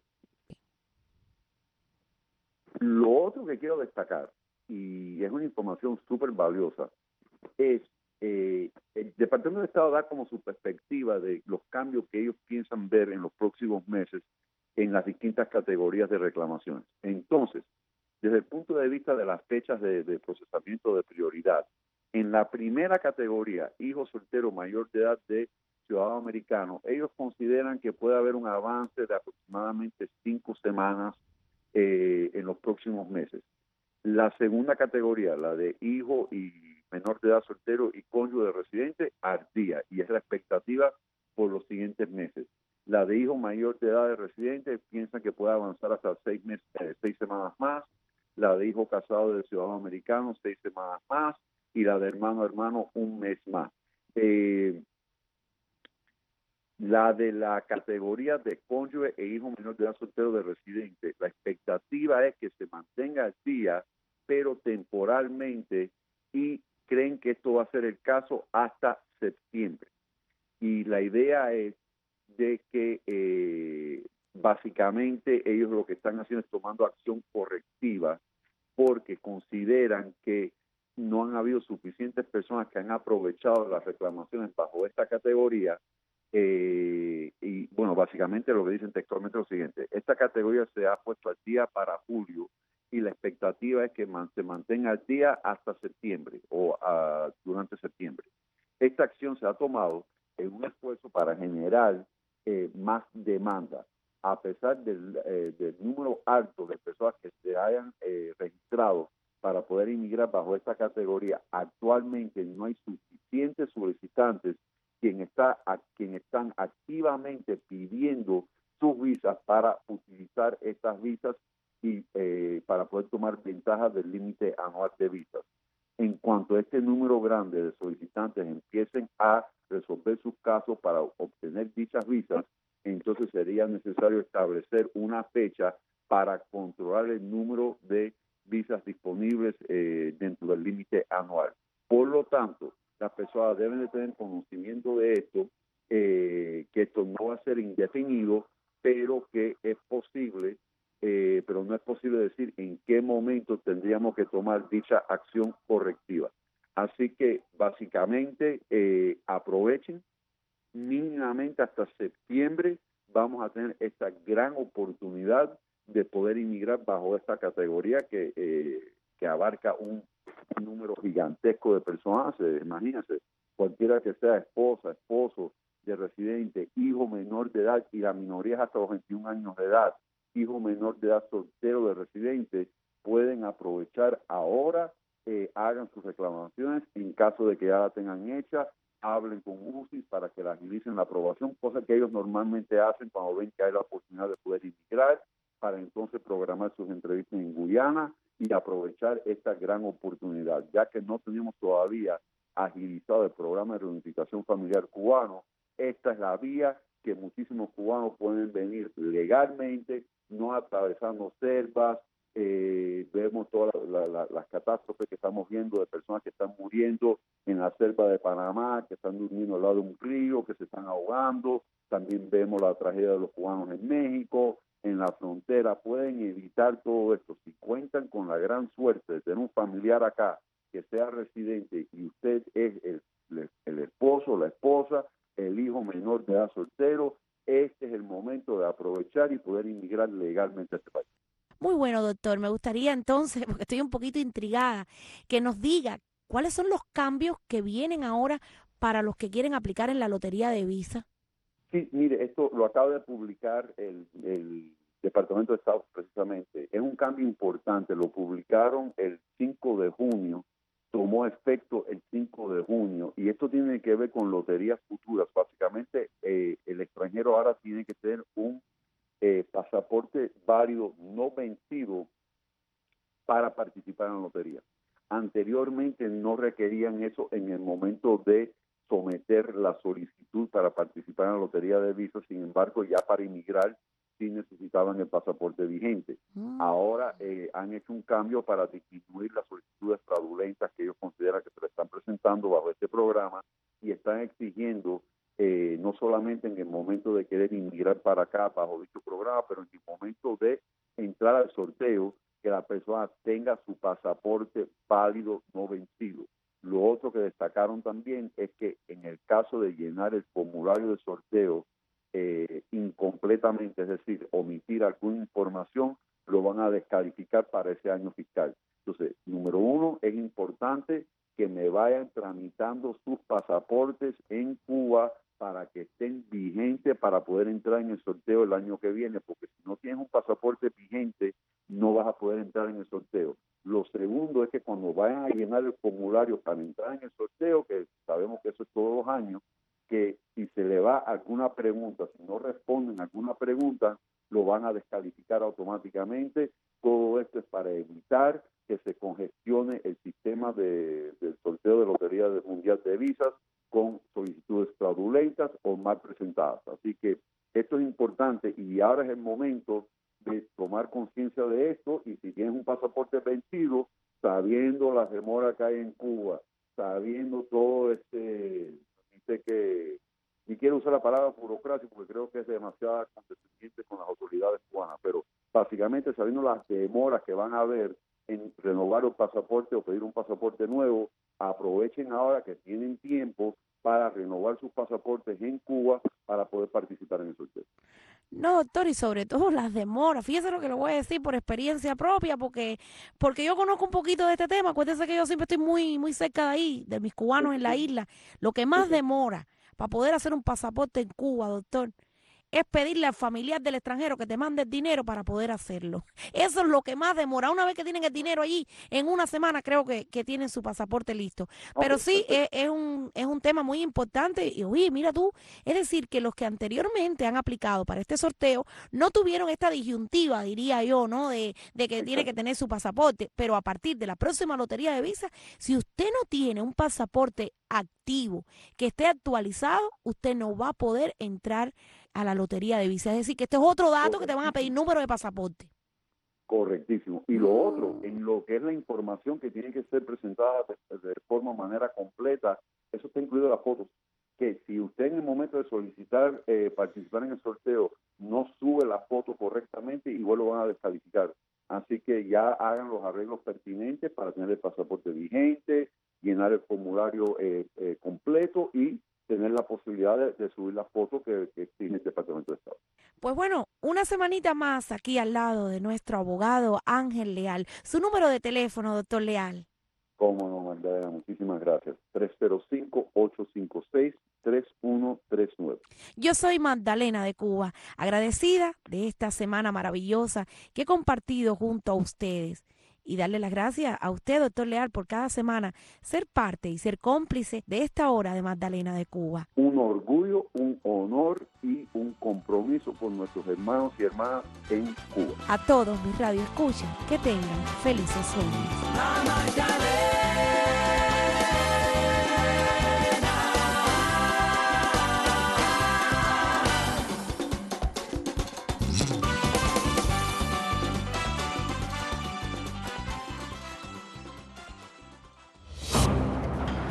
Lo otro que quiero destacar, y es una información súper valiosa, es el Departamento de Estado da como su perspectiva de los cambios que ellos piensan ver en los próximos meses en las distintas categorías de reclamaciones. Entonces, desde el punto de vista de las fechas de procesamiento de prioridad, en la primera categoría, hijo soltero mayor de edad de ciudadano americano, ellos consideran que puede haber un avance de aproximadamente 5 semanas en los próximos meses. La segunda categoría, la de hijo y menor de edad soltero y cónyuge de residente, al día, y es la expectativa por los siguientes meses. La de hijo mayor de edad de residente piensan que puede avanzar hasta 6 semanas más. La de hijo casado de ciudadano americano, 6 semanas más. Y la de hermano a hermano, 1 mes más. La de la categoría de cónyuge e hijo menor de edad soltero de residente, la expectativa es que se mantenga al día, pero temporalmente, y creen que esto va a ser el caso hasta septiembre. Y la idea es de que básicamente ellos lo que están haciendo es tomando acción correctiva porque consideran que no han habido suficientes personas que han aprovechado las reclamaciones bajo esta categoría. Y bueno, básicamente lo que dicen textualmente es lo siguiente: esta categoría se ha puesto al día para julio y la expectativa es que se mantenga al día hasta septiembre o durante septiembre. Esta acción se ha tomado en un esfuerzo para generar más demanda, a pesar del número alto de personas que se hayan registrado para poder inmigrar bajo esta categoría. Actualmente no hay suficientes solicitantes quienes están activamente pidiendo sus visas para utilizar estas visas y para poder tomar ventaja del límite anual de visas. En cuanto a este número grande de solicitantes empiecen a resolver sus casos para obtener dichas visas, entonces sería necesario establecer una fecha para controlar el número de visas disponibles dentro del límite anual. Por lo tanto, las personas deben de tener conocimiento de esto, que esto no va a ser indefinido, pero que es posible, pero no es posible decir en qué momento tendríamos que tomar dicha acción correctiva. Así que básicamente aprovechen, mínimamente hasta septiembre vamos a tener esta gran oportunidad de poder inmigrar bajo esta categoría que abarca un número gigantesco de personas. Imagínense, cualquiera que sea esposa, esposo de residente, hijo menor de edad, y la minoría es hasta los 21 años de edad, hijo menor de edad soltero de residente, pueden aprovechar ahora, hagan sus reclamaciones en caso de que ya la tengan hecha, hablen con UCI para que la agilicen la aprobación, cosa que ellos normalmente hacen cuando ven que hay la oportunidad de poder inmigrar, para entonces programar sus entrevistas en Guyana y aprovechar esta gran oportunidad, ya que no tenemos todavía agilizado el programa de reunificación familiar cubano. Esta es la vía que muchísimos cubanos pueden venir legalmente, no atravesando selvas, vemos todas las catástrofes que estamos viendo de personas que están muriendo en la selva de Panamá, que están durmiendo al lado de un río, que se están ahogando. También vemos la tragedia de los cubanos en México, en la frontera. Pueden evitar todo esto si cuentan con la gran suerte de tener un familiar acá que sea residente y usted es el esposo, la esposa, el hijo menor de edad soltero. Este es el momento de aprovechar y poder inmigrar legalmente a este país. Muy bueno, doctor. Me gustaría entonces, porque estoy un poquito intrigada, que nos diga cuáles son los cambios que vienen ahora para los que quieren aplicar en la lotería de visa. Sí, mire, esto lo acaba de publicar el Departamento de Estado precisamente. Es un cambio importante. Lo publicaron el 5 de junio, tomó efecto el 5 de junio, y esto tiene que ver con loterías futuras. Básicamente, el extranjero ahora tiene que tener un pasaporte válido, no vencido, para participar en la lotería. Anteriormente no requerían eso en el momento de someter la solicitud para participar en la lotería de visa. Sin embargo, ya para inmigrar sí necesitaban el pasaporte vigente. Ahora han hecho un cambio para disminuir las solicitudes fraudulentas que ellos consideran que se le están presentando bajo este programa, y están exigiendo no solamente en el momento de querer inmigrar para acá bajo dicho programa, pero en el momento de entrar al sorteo, que la persona tenga su pasaporte válido, no vencido. Lo otro que destacaron también es que en el caso de llenar el formulario de sorteo incompletamente, es decir, omitir alguna información, lo van a descalificar para ese año fiscal. Entonces, número uno, es importante que me vayan tramitando sus pasaportes en Cuba para que estén vigentes para poder entrar en el sorteo el año que viene, porque si no tienes un pasaporte vigente, no vas a poder entrar en el sorteo. Lo segundo es que cuando vayan a llenar el formulario para entrar en el sorteo, que sabemos que eso es todos los años, que si se le va alguna pregunta, si no responden a alguna pregunta, lo van a descalificar automáticamente. Todo esto es para evitar que se congestione el sistema del sorteo de Lotería Mundial de Visas con solicitudes fraudulentas o mal presentadas. Así que esto es importante, y ahora es el momento de tomar conciencia de esto. Y si tienes un pasaporte vencido, sabiendo las demoras que hay en Cuba, sabiendo todo dice que, ni quiero usar la palabra burocracia porque creo que es demasiado condescendiente con las autoridades cubanas, pero básicamente sabiendo las demoras que van a haber en renovar un pasaporte o pedir un pasaporte nuevo, aprovechen ahora que tienen tiempo para renovar sus pasaportes en Cuba para poder participar en el sorteo. No, doctor, y sobre todo las demoras. Fíjese lo que le voy a decir por experiencia propia, porque yo conozco un poquito de este tema. Acuérdense que yo siempre estoy muy cerca de ahí, de mis cubanos en la isla. Lo que más demora para poder hacer un pasaporte en Cuba, doctor, es pedirle al familiar del extranjero que te mande el dinero para poder hacerlo. Eso es lo que más demora. Una vez que tienen el dinero allí, en una semana creo que tienen su pasaporte listo. Pero sí, es un tema muy importante. Y oye, mira tú, es decir, que los que anteriormente han aplicado para este sorteo no tuvieron esta disyuntiva, diría yo, ¿no? De que tiene que tener su pasaporte. Pero a partir de la próxima lotería de visa, si usted no tiene un pasaporte activo que esté actualizado, usted no va a poder entrar a la lotería de visa. Es decir, que este es otro dato que te van a pedir número de pasaporte. Correctísimo. Y lo otro, en lo que es la información que tiene que ser presentada de manera completa, eso está incluido en las fotos. Que si usted en el momento de solicitar participar en el sorteo no sube la foto correctamente, igual lo van a descalificar. Así que ya hagan los arreglos pertinentes para tener el pasaporte vigente, llenar el formulario completo y tener la posibilidad de subir la foto que exige el Departamento de Estado. Pues bueno, una semanita más aquí al lado de nuestro abogado Ángel Leal. Su número de teléfono, doctor Leal. Cómo no, Magdalena, muchísimas gracias. 305-856-3139. Yo soy Magdalena de Cuba, agradecida de esta semana maravillosa que he compartido junto a ustedes. Y darle las gracias a usted, doctor Leal, por cada semana ser parte y ser cómplice de esta hora de Magdalena de Cuba. Un orgullo, un honor y un compromiso por nuestros hermanos y hermanas en Cuba. A todos mis radioescuchas, que tengan felices sueños.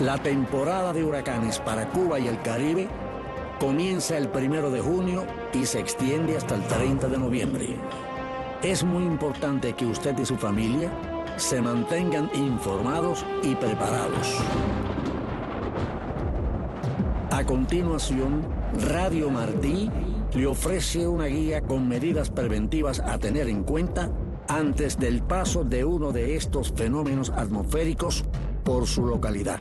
La temporada de huracanes para Cuba y el Caribe comienza el 1 de junio y se extiende hasta el 30 de noviembre. Es muy importante que usted y su familia se mantengan informados y preparados. A continuación, Radio Martí le ofrece una guía con medidas preventivas a tener en cuenta antes del paso de uno de estos fenómenos atmosféricos por su localidad.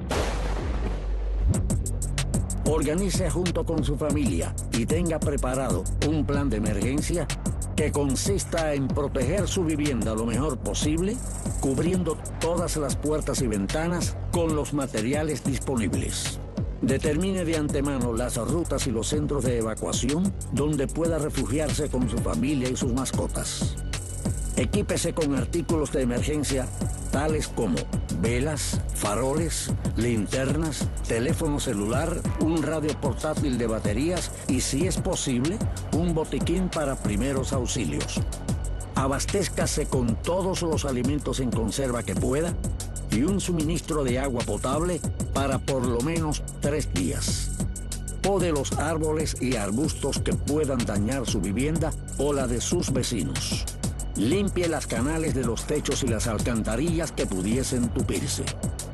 Organice junto con su familia y tenga preparado un plan de emergencia que consista en proteger su vivienda lo mejor posible, cubriendo todas las puertas y ventanas con los materiales disponibles. Determine de antemano las rutas y los centros de evacuación donde pueda refugiarse con su familia y sus mascotas. Equípese con artículos de emergencia tales como velas, faroles, linternas, teléfono celular, un radio portátil de baterías y, si es posible, un botiquín para primeros auxilios. Abastézcase con todos los alimentos en conserva que pueda y un suministro de agua potable para por lo menos 3 días. Pode los árboles y arbustos que puedan dañar su vivienda o la de sus vecinos. Limpie las canales de los techos y las alcantarillas que pudiesen tupirse.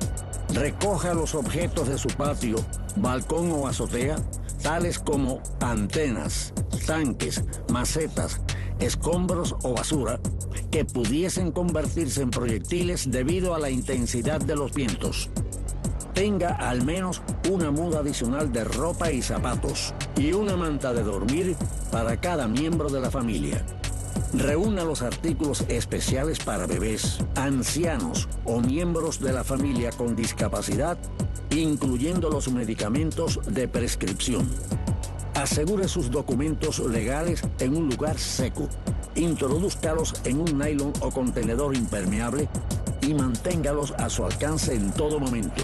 Recoja los objetos de su patio, balcón o azotea, tales como antenas, tanques, macetas, escombros o basura, que pudiesen convertirse en proyectiles debido a la intensidad de los vientos. Tenga al menos una muda adicional de ropa y zapatos y una manta de dormir para cada miembro de la familia. Reúna los artículos especiales para bebés, ancianos o miembros de la familia con discapacidad, incluyendo los medicamentos de prescripción. Asegure sus documentos legales en un lugar seco. Introdúzcalos en un nylon o contenedor impermeable y manténgalos a su alcance en todo momento.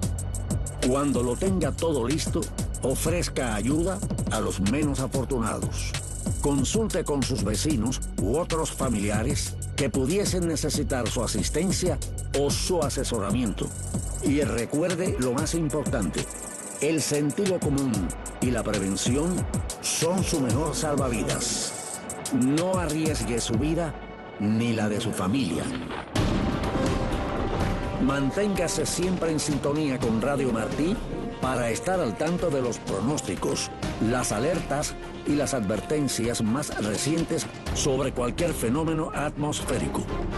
Cuando lo tenga todo listo, ofrezca ayuda a los menos afortunados. Consulte con sus vecinos u otros familiares que pudiesen necesitar su asistencia o su asesoramiento. Y recuerde lo más importante: el sentido común y la prevención son su mejor salvavidas. No arriesgue su vida ni la de su familia. Manténgase siempre en sintonía con Radio Martí para estar al tanto de los pronósticos, las alertas y las advertencias más recientes sobre cualquier fenómeno atmosférico.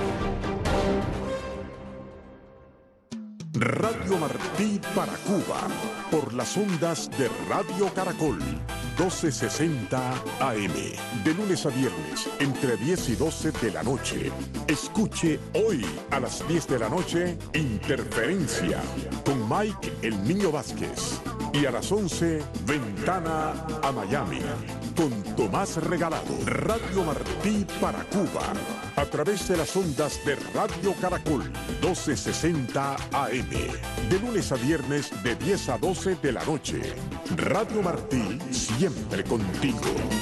Radio Martí para Cuba, por las ondas de Radio Caracol, 1260 AM, de lunes a viernes, entre 10 y 12 de la noche. Escuche hoy a las 10 de la noche, Interferencia, con Mike El Niño Vázquez. Y a las 11, Ventana a Miami, con Tomás Regalado. Radio Martí para Cuba, a través de las ondas de Radio Caracol, 1260 AM, de lunes a viernes, de 10 a 12 de la noche. Radio Martí, siempre contigo.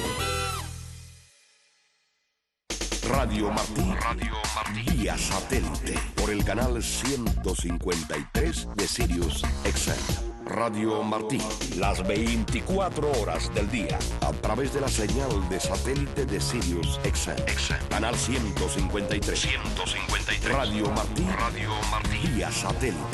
Radio Martí, vía satélite, por el canal 153 de Sirius XM. Radio Martí, las 24 horas del día, a través de la señal de satélite de Sirius XM. Canal 153. Radio Martí, vía satélite.